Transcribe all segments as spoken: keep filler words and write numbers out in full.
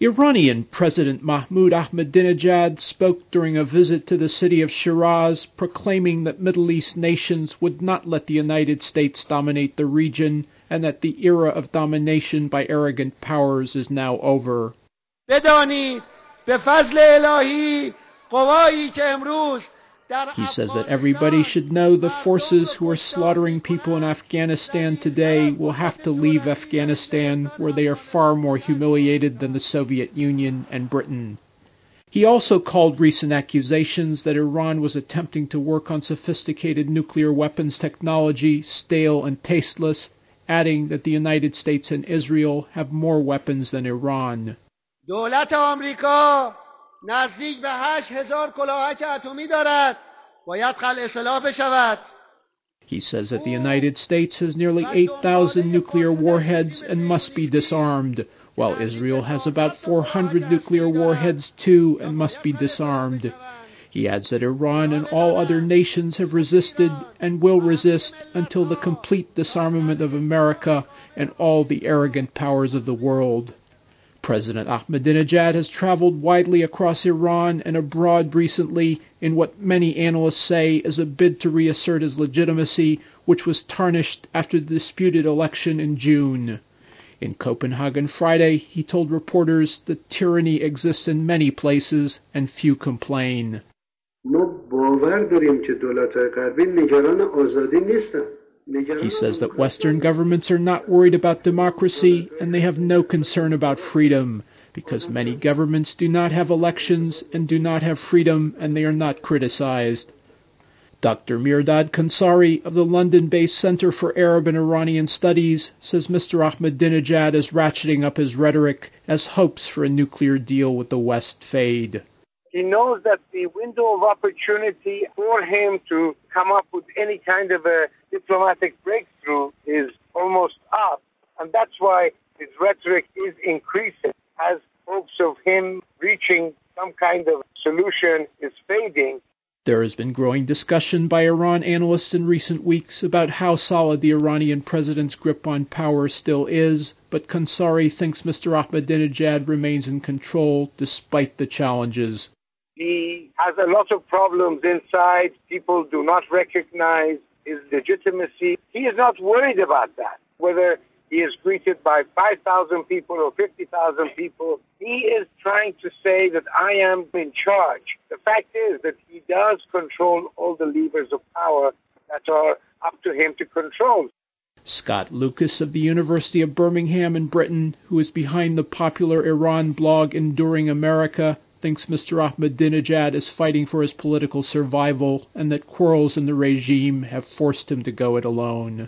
Iranian President Mahmoud Ahmadinejad spoke during a visit to the city of Shiraz, proclaiming that Middle East nations would not let the United States dominate the region and that the era of domination by arrogant powers is now over. He says that everybody should know the forces who are slaughtering people in Afghanistan today will have to leave Afghanistan, where they are far more humiliated than the Soviet Union and Britain. He also called recent accusations that Iran was attempting to work on sophisticated nuclear weapons technology stale and tasteless, adding that the United States and Israel have more weapons than Iran. دولت آمریکا نزدیک به هشت هزار کلاهک اتمی دارد. باید خلع سلاح بشود. He says that the United States has nearly eight thousand nuclear warheads and must be disarmed, while Israel has about four hundred nuclear warheads too and must be disarmed. He adds that Iran and all other nations have resisted and will resist until the complete disarmament of America and all the arrogant powers of the world. President Ahmadinejad has traveled widely across Iran and abroad recently in what many analysts say is a bid to reassert his legitimacy, which was tarnished after the disputed election in June. In Copenhagen Friday, he told reporters that tyranny exists in many places and few complain. He says that Western governments are not worried about democracy and they have no concern about freedom, because many governments do not have elections and do not have freedom and they are not criticized. Doctor Mirdad Kansari of the London-based Center for Arab and Iranian Studies says Mister Ahmadinejad is ratcheting up his rhetoric as hopes for a nuclear deal with the West fade. He knows that the window of opportunity for him to come up with any kind of a diplomatic breakthrough is almost up. And that's why his rhetoric is increasing as hopes of him reaching some kind of solution is fading. There has been growing discussion by Iran analysts in recent weeks about how solid the Iranian president's grip on power still is, but Kansari thinks Mister Ahmadinejad remains in control despite the challenges. He has a lot of problems inside. People do not recognize his legitimacy. He is not worried about that. Whether he is greeted by five thousand people or fifty thousand people, he is trying to say that I am in charge. The fact is that he does control all the levers of power that are up to him to control. Scott Lucas of the University of Birmingham in Britain, who is behind the popular Iran blog Enduring America, thinks Mister Ahmadinejad is fighting for his political survival and that quarrels in the regime have forced him to go it alone.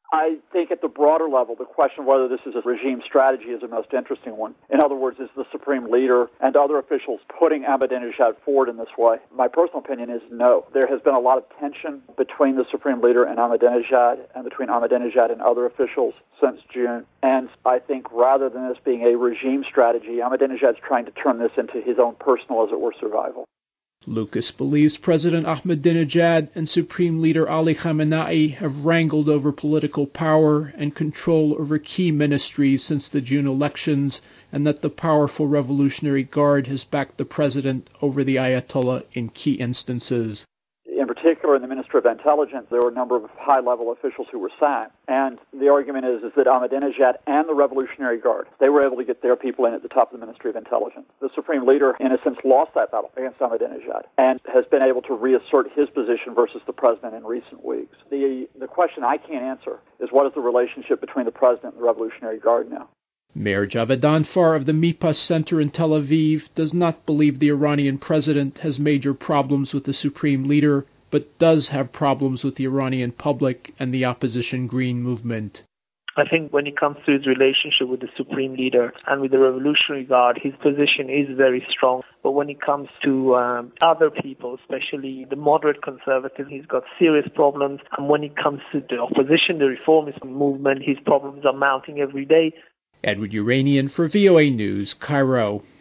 I think at the broader level, the question of whether this is a regime strategy is the most interesting one. In other words, is the supreme leader and other officials putting Ahmadinejad forward in this way? My personal opinion is no. There has been a lot of tension between the supreme leader and Ahmadinejad and between Ahmadinejad and other officials since June. And I think rather than this being a regime strategy, Ahmadinejad's trying to turn this into his own personal, as it were, survival. Lucas believes President Ahmadinejad and Supreme Leader Ali Khamenei have wrangled over political power and control over key ministries since the June elections, and that the powerful Revolutionary Guard has backed the president over the Ayatollah in key instances. In particular, in the Ministry of Intelligence, there were a number of high-level officials who were sacked. And the argument is, is that Ahmadinejad and the Revolutionary Guard, they were able to get their people in at the top of the Ministry of Intelligence. The Supreme Leader, in a sense, lost that battle against Ahmadinejad and has been able to reassert his position versus the president in recent weeks. The, the question I can't answer is what is the relationship between the president and the Revolutionary Guard now? Mayor Javedanfar of the Mipas Center in Tel Aviv does not believe the Iranian president has major problems with the supreme leader, but does have problems with the Iranian public and the opposition Green movement. I think when it comes to his relationship with the supreme leader and with the Revolutionary Guard, his position is very strong. But when it comes to um, other people, especially the moderate conservatives, he's got serious problems. And when it comes to the opposition, the reformist movement, his problems are mounting every day. Edward Uranian for V O A News, Cairo.